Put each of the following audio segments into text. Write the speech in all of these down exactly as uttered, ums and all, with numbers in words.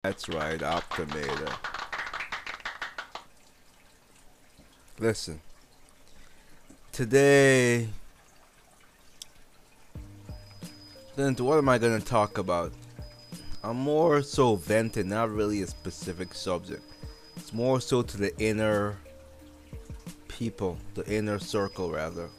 That's right, Optimator. Listen, today, then what am I gonna talk about? I'm more so venting, not really a specific subject. It's more so to the inner people, the inner circle, rather.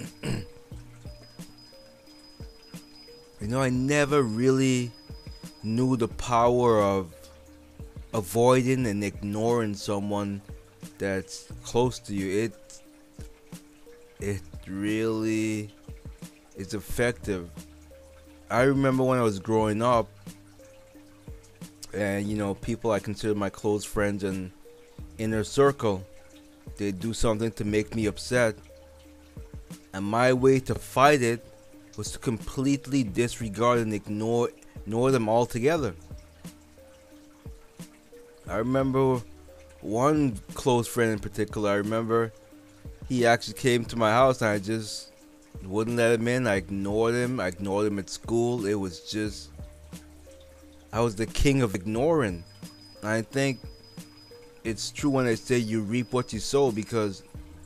You know, I never really knew the power of avoiding and ignoring someone that's close to you. It it really is effective. I remember when I was growing up, and you know, people I consider my close friends and inner circle, they do something to make me upset, and my way to fight it was to completely disregard and ignore ignore them altogether. I remember one close friend in particular. I remember he actually came to my house and I just wouldn't let him in. I ignored him. I ignored him at school. It was just, I was the king of ignoring. And I think it's true when they say you reap what you sow, because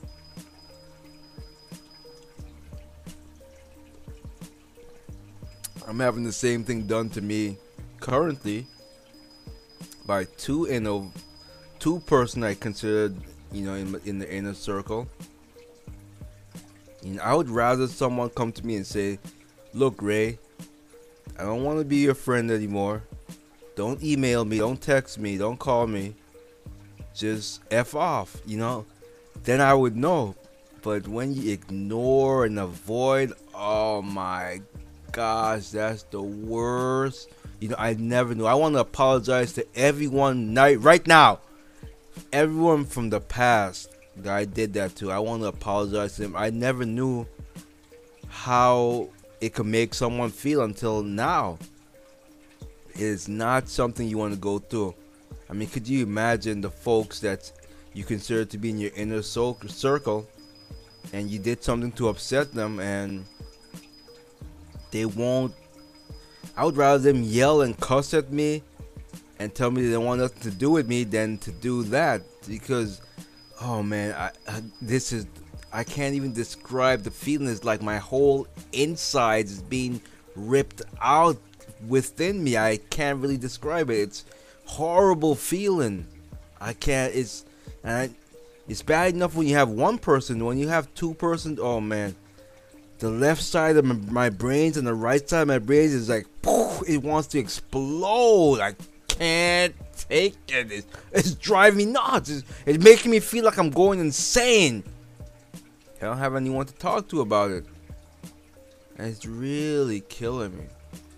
I'm having the same thing done to me currently by two in a two person I considered, you know, in in the inner circle. You know, I would rather someone come to me and say, "Look, Ray, I don't want to be your friend anymore. Don't email me, don't text me, don't call me. Just F off," you know? Then I would know. But when you ignore and avoid, oh my gosh, that's the worst. You know, I never knew. I want to apologize to everyone night right now. Everyone from the past that I did that to. I want to apologize to them. I never knew how it could make someone feel until now. It is not something you want to go through. I mean, could you imagine the folks that you consider to be in your inner circle, and you did something to upset them, and they won't. I would rather them yell and cuss at me and tell me they don't want nothing to do with me than to do that. Because, oh man, I, I this is, I can't even describe the feeling. It's like my whole insides is being ripped out within me. I can't really describe it. It's horrible feeling. I can't. It's and I, it's bad enough when you have one person. When you have two persons, oh man. The left side of my, my brains and the right side of my brains is like, poof, it wants to explode. I can't take it. It's, it's driving me nuts. It's, it's making me feel like I'm going insane. I don't have anyone to talk to about it. And it's really killing me.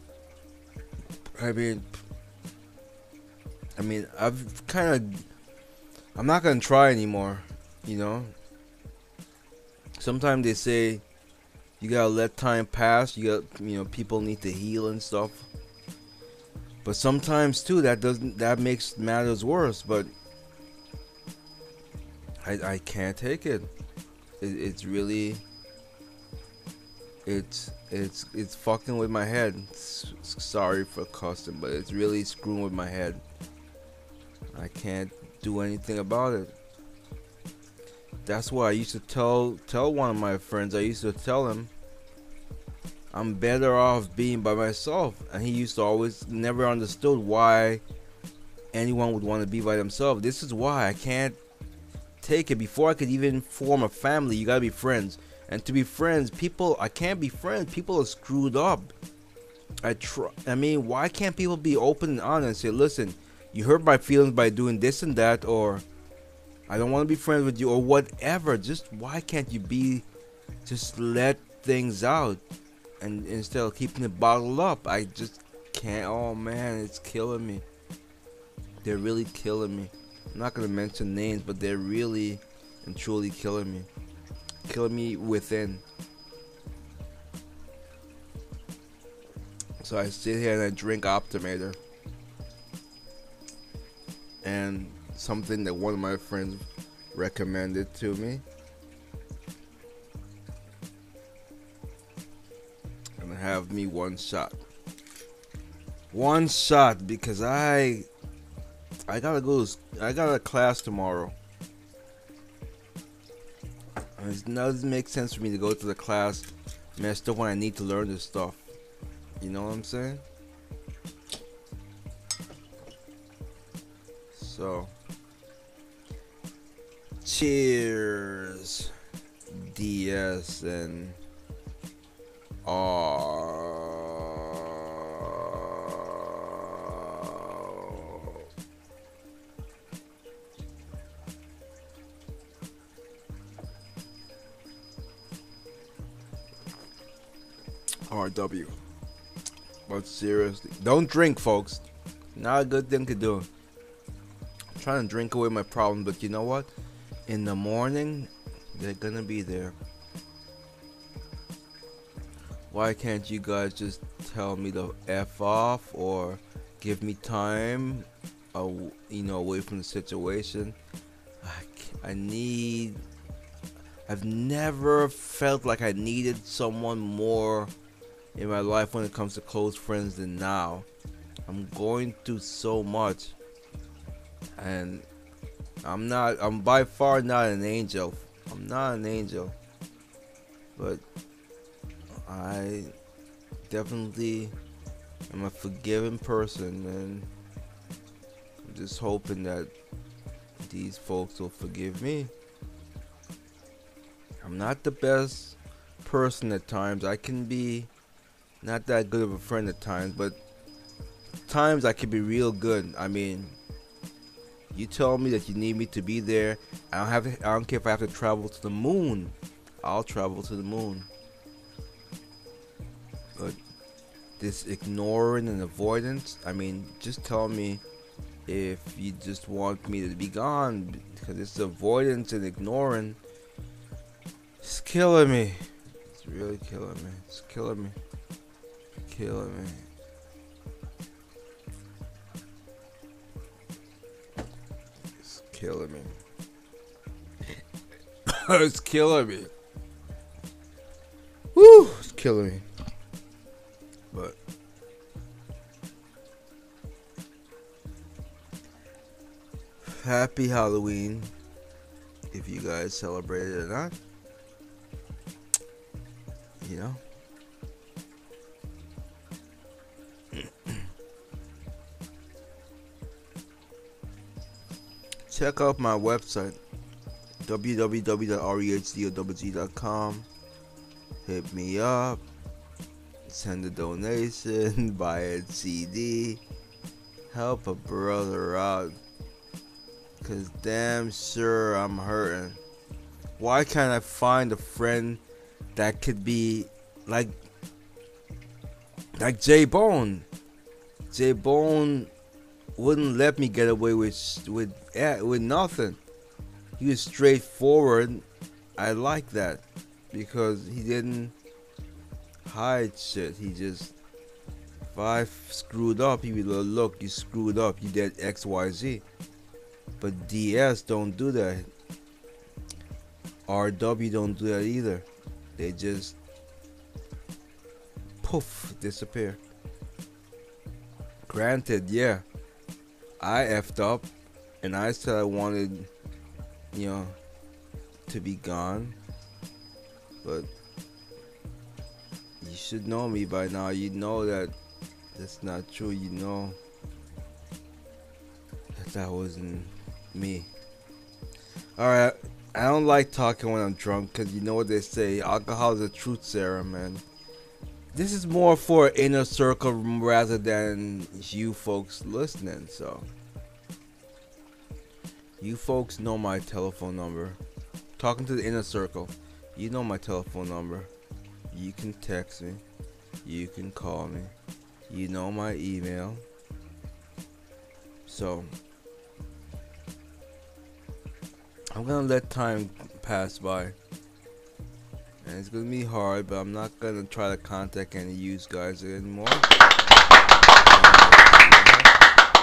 I mean, I mean, I've kind of, I'm not going to try anymore, you know. Sometimes they say, you gotta let time pass. You got, you know, people need to heal and stuff. But sometimes too, that doesn't, that makes matters worse. But I, I can't take it. it. It's really, it's, it's, it's fucking with my head. S- sorry for cussing, but it's really screwing with my head. I can't do anything about it. That's why I used to tell tell one of my friends. I used to tell him I'm better off being by myself, and he used to always never understood why anyone would want to be by themselves. This is why I can't take it. Before I could even form a family, you gotta be friends, and to be friends, people I can't be friends. People are screwed up. I try. I mean, why can't people be open and honest and say, "Listen, you hurt my feelings by doing this and that," or I don't want to be friends with you, or whatever. Just why can't you be, just let things out, and instead of keeping it bottled up? I just can't. Oh man, it's killing me. They're really killing me. I'm not gonna mention names, but they're really and truly killing me. Killing me within. So I sit here and I drink Optimator. And something that one of my friends recommended to me. have me one shot. One shot because I I gotta go. To, s- I got a class tomorrow. And it doesn't make sense for me to go to the class messed up when I need to learn this stuff. You know what I'm saying? So, cheers, D S and R W. But seriously, don't drink, folks. Not a good thing to do. I'm trying to drink away my problems, but you know what? In the morning, they're gonna be there. Why can't you guys just tell me to F off or give me time, uh, you know, away from the situation? I, I need. I've never felt like I needed someone more in my life when it comes to close friends than now. I'm going through so much, and I'm not. I'm by far not an angel. I'm not an angel, but I definitely am a forgiving person, and I'm just hoping that these folks will forgive me. I'm not the best person at times. I can be not that good of a friend at times, but times I can be real good. I mean, you tell me that you need me to be there. I don't have. To, I don't care if I have to travel to the moon. I'll travel to the moon. But this ignoring and avoidance. I mean, just tell me if you just want me to be gone, because this avoidance and ignoring is killing me. It's really killing me. It's killing me. Killing me. It's killing me. It's killing me. Woo! It's killing me. But happy Halloween, if you guys celebrate it or not. You know. Check out my website, w w w dot rehdowg dot com. Hit me up, send a donation, buy a C D, help a brother out, cause damn sure I'm hurting. Why can't I find a friend that could be like like J Bone? J Bone wouldn't let me get away with with with nothing. He was straightforward. I like that because he didn't hide shit. He just, if I screwed up, he would go, look, you screwed up. You did X, Y, Z. But D S don't do that. R W don't do that either. They just poof disappear. Granted, yeah, I effed up, and I said I wanted, you know, to be gone. But you should know me by now. You know that that's not true. You know that that wasn't me. Alright, I don't like talking when I'm drunk, because you know what they say, alcohol is a truth serum, man. This is more for an inner circle rather than you folks listening, so. You folks know my telephone number. Talking to the inner circle, you know my telephone number. You can text me. You can call me. You know my email. So, I'm gonna let time pass by. And it's gonna be hard, but I'm not gonna try to contact any of you guys anymore.